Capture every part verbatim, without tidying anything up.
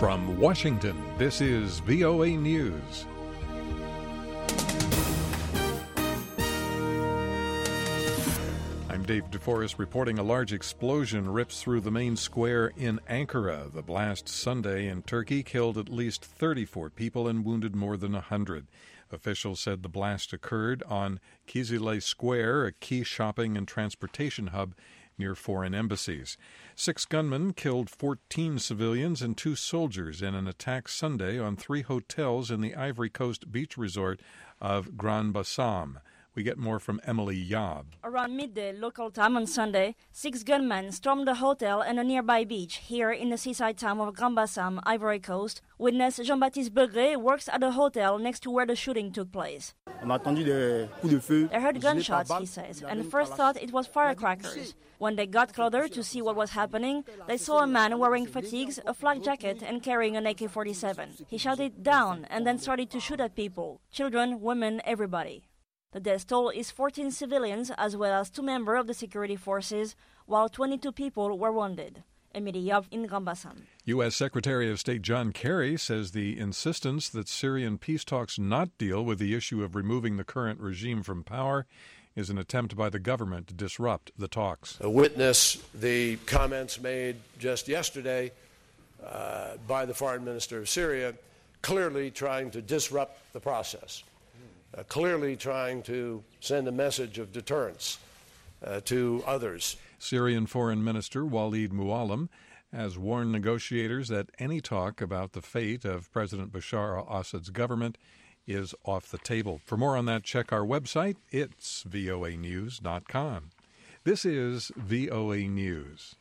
From Washington, this is V O A News. I'm Dave DeForest reporting a large explosion rips through the main square in Ankara. The blast Sunday in Turkey killed at least thirty-four people and wounded more than one hundred. Officials said the blast occurred on Kizile Square, a key shopping and transportation hub near foreign embassies. Six gunmen killed fourteen civilians and two soldiers in an attack Sunday on three hotels in the Ivory Coast beach resort of Grand Bassam. We get more from Emily Yaub. Around midday local time on Sunday, six gunmen stormed a hotel and a nearby beach here in the seaside town of Grand Bassam, Ivory Coast. Witness Jean-Baptiste Begré works at a hotel next to where the shooting took place. They heard gunshots, he says, and first thought it was firecrackers. When they got closer to see what was happening, they saw a man wearing fatigues, a flak jacket, and carrying an A K forty-seven. He shouted down and then started to shoot at people, children, women, everybody. The death toll is fourteen civilians as well as two members of the security forces, while twenty-two people were wounded. Emily Yaub in Grand Bassam. U S. Secretary of State John Kerry says the insistence that Syrian peace talks not deal with the issue of removing the current regime from power is an attempt by the government to disrupt the talks. A witness the comments made just yesterday uh, by the foreign minister of Syria, clearly trying to disrupt the process. Uh, clearly trying to send a message of deterrence uh, to others. Syrian Foreign Minister Walid Muallim has warned negotiators that any talk about the fate of President Bashar al-Assad's government is off the table. For more on that, check our website. It's V O A news dot com. This is V O A News.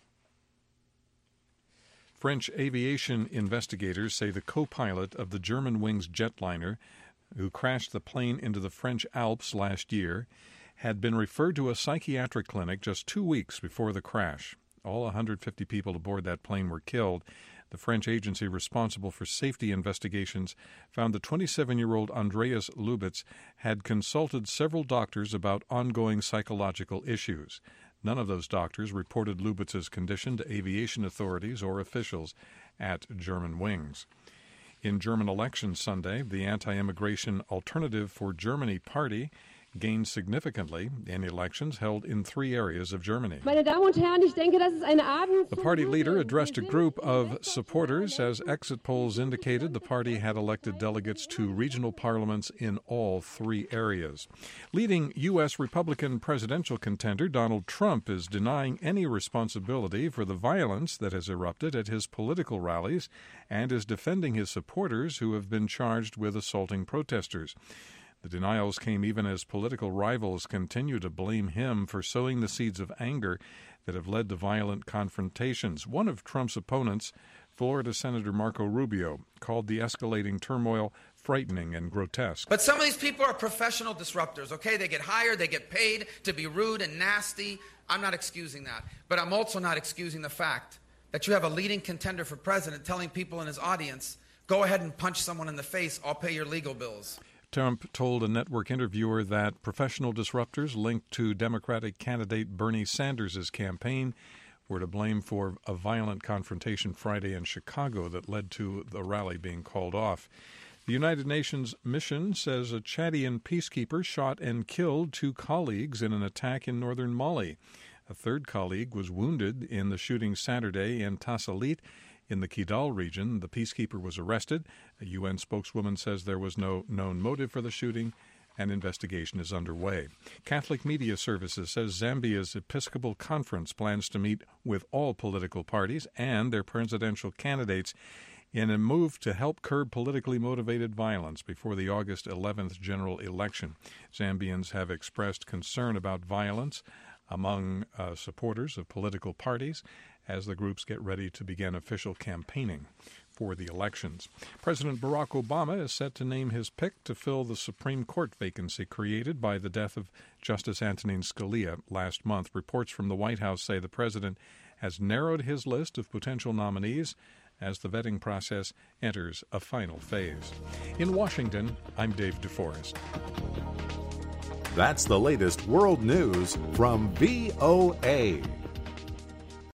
French aviation investigators say the co-pilot of the Germanwings jetliner who crashed the plane into the French Alps last year, had been referred to a psychiatric clinic just two weeks before the crash. All one hundred fifty people aboard that plane were killed. The French agency responsible for safety investigations found the twenty-seven-year-old Andreas Lubitz had consulted several doctors about ongoing psychological issues. None of those doctors reported Lubitz's condition to aviation authorities or officials at Germanwings. In German elections Sunday, the anti-immigration Alternative for Germany party gained significantly in elections held in three areas of Germany. The party leader addressed a group of supporters as exit polls indicated the party had elected delegates to regional parliaments in all three areas. Leading U S. Republican presidential contender Donald Trump is denying any responsibility for the violence that has erupted at his political rallies and is defending his supporters who have been charged with assaulting protesters. The denials came even as political rivals continue to blame him for sowing the seeds of anger that have led to violent confrontations. One of Trump's opponents, Florida Senator Marco Rubio, called the escalating turmoil frightening and grotesque. But some of these people are professional disruptors, okay? They get hired, they get paid to be rude and nasty. I'm not excusing that. But I'm also not excusing the fact that you have a leading contender for president telling people in his audience, go ahead and punch someone in the face, I'll pay your legal bills. Trump told a network interviewer that professional disruptors linked to Democratic candidate Bernie Sanders' campaign were to blame for a violent confrontation Friday in Chicago that led to the rally being called off. The United Nations mission says a Chadian peacekeeper shot and killed two colleagues in an attack in northern Mali. A third colleague was wounded in the shooting Saturday in Tassalit, in the Kidal region. The peacekeeper was arrested. A U N spokeswoman says there was no known motive for the shooting. An investigation is underway. Catholic Media Services says Zambia's Episcopal Conference plans to meet with all political parties and their presidential candidates in a move to help curb politically motivated violence before the August eleventh general election. Zambians have expressed concern about violence among uh, supporters of political parties as the groups get ready to begin official campaigning for the elections. President Barack Obama is set to name his pick to fill the Supreme Court vacancy created by the death of Justice Antonin Scalia last month. Reports from the White House say the president has narrowed his list of potential nominees as the vetting process enters a final phase. In Washington, I'm Dave DeForest. That's the latest world news from V O A.